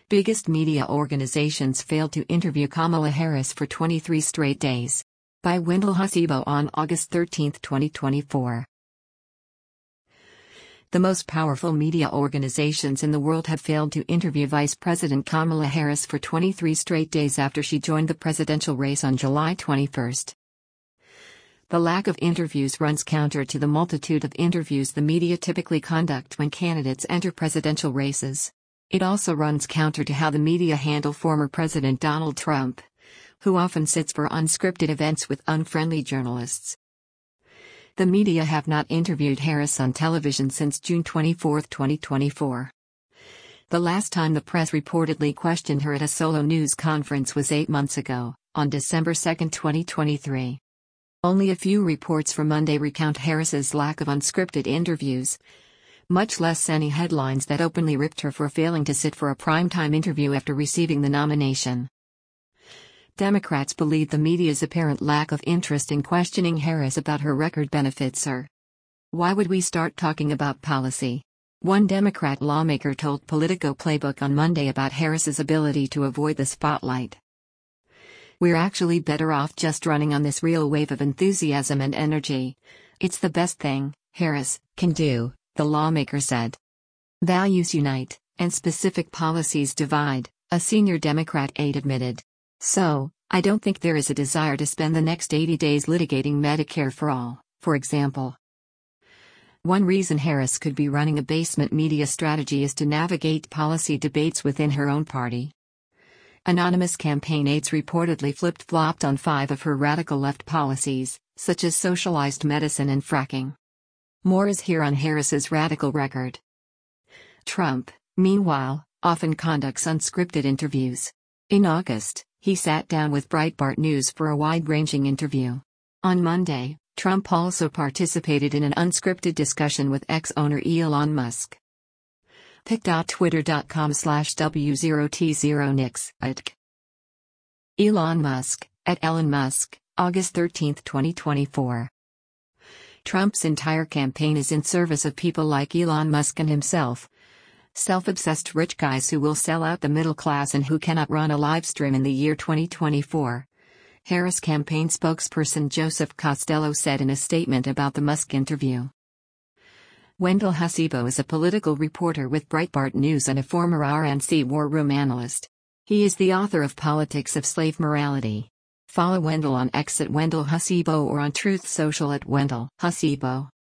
Biggest media organizations failed to interview Kamala Harris for 23 straight days. By Wendell Hasibo on August 13, 2024. The most powerful media organizations in the world have failed to interview Vice President Kamala Harris for 23 straight days after she joined the presidential race on July 21. The lack of interviews runs counter to the multitude of interviews the media typically conduct when candidates enter presidential races. It also runs counter to how the media handle former President Donald Trump, who often sits for unscripted events with unfriendly journalists. The media have not interviewed Harris on television since June 24, 2024. The last time the press reportedly questioned her at a solo news conference was 8 months ago, on December 2, 2023. Only a few reports from Monday recount Harris's lack of unscripted interviews, much less any headlines that openly ripped her for failing to sit for a primetime interview after receiving the nomination. Democrats believe the media's apparent lack of interest in questioning Harris about her record benefits her. Why would we start talking about policy? One Democrat lawmaker told Politico Playbook on Monday about Harris's ability to avoid the spotlight. We're actually better off just running on this real wave of enthusiasm and energy. It's the best thing Harris can do, the lawmaker said. Values unite, and specific policies divide, a senior Democrat aide admitted. So, I don't think there is a desire to spend the next 80 days litigating Medicare for all, for example. One reason Harris could be running a basement media strategy is to navigate policy debates within her own party. Anonymous campaign aides reportedly flip-flopped on 5 of her radical left policies, such as socialized medicine and fracking. More is here on Harris's radical record. Trump, meanwhile, often conducts unscripted interviews. In August, he sat down with Breitbart News for a wide-ranging interview. On Monday, Trump also participated in an unscripted discussion with ex-owner Elon Musk. pic.twitter.com/W0T0Nix Elon Musk, at Elon Musk, August 13, 2024. Trump's entire campaign is in service of people like Elon Musk and himself. Self-obsessed rich guys who will sell out the middle class and who cannot run a live stream in the year 2024. Harris campaign spokesperson Joseph Costello said in a statement about the Musk interview. Wendell Hasibo is a political reporter with Breitbart News and a former RNC war room analyst. He is the author of Politics of Slave Morality. Follow Wendell on X at Wendell Hasibo or on Truth Social at Wendell Hasibo.